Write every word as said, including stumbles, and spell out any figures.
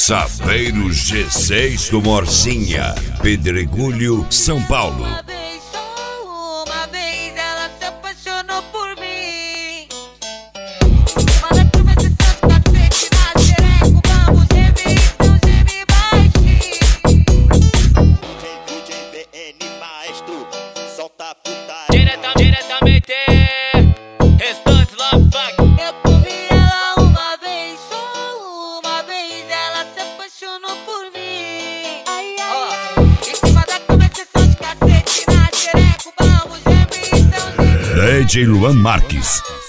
Saveiro G seis do Morzinha, Pedregulho, São Paulo. Uma vez, só uma vez, ela se apaixonou por mim. Manda tu esse santo cacete na xereco, vamos gemer, então geme baixinho. D J V N Maestro, solta a putaria. Direta, diretamente, Restantes Love Funk. Eu comi ela uma vez, só uma vez, ela se apaixonou por mim. Ai, ai, ai. Em cima da cama, sessão de cacete na xereco, vamos gemer, então geme. D J Luan Marques,